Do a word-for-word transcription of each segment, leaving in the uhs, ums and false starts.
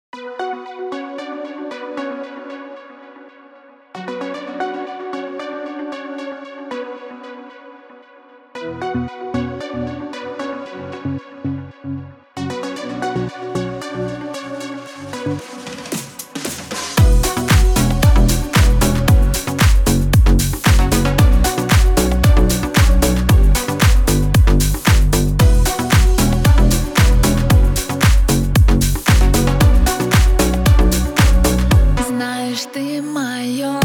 Знаешь, ты моё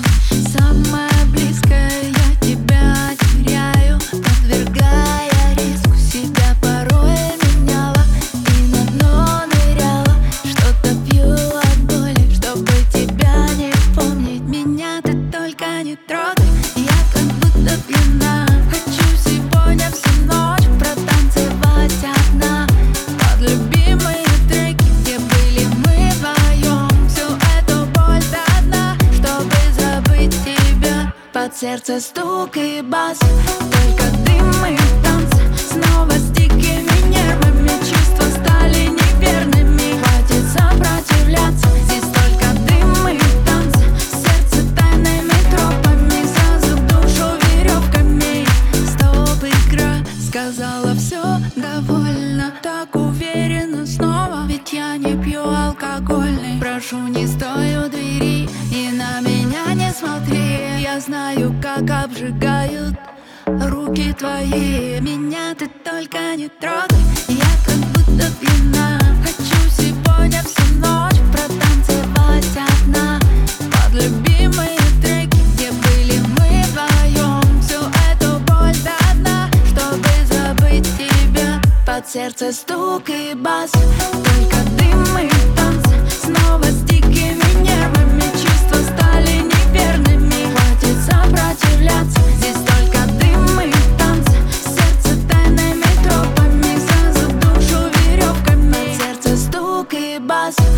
самое близкое, я тебя теряю, подвергая риску себя, порой меняла и на дно ныряла. Что-то пью от боли, чтобы тебя не помнить. Меня ты только не трогай, я как будто пьяна. Хочу сегодня всю ночь протанцевать одна под любимые треки, где были мы вдвоем. Всю эту боль до дна, чтобы забыть тебя. Под сердце стук и бас, только дым и танцы. Снова с дикими нервами чувства стали неверными. Хватит сопротивляться, здесь только дым и танцы. Сердце тайными тропами, за зуб душу веревками. Стоп, игра, сказала все, довольно. Так уверенно снова, ведь я не пью алкогольный. Прошу, не стой у двери и на меня не смотри. Я знаю, как обжигают руки твои. Меня ты только не трогай, я как будто пьяна. Хочу сегодня всю ночь протанцевать одна под любимые треки, где были мы вдвоем. Всю эту боль до дна, чтобы забыть тебя. Под сердце стук и бас, только дым и танцы. Снова с дикими нервами чувства стали неверными. Хватит сопротивляться, здесь только дым и танцы. Сердце тайными тропами, за зуб душу веревками. Под сердце стук и бас.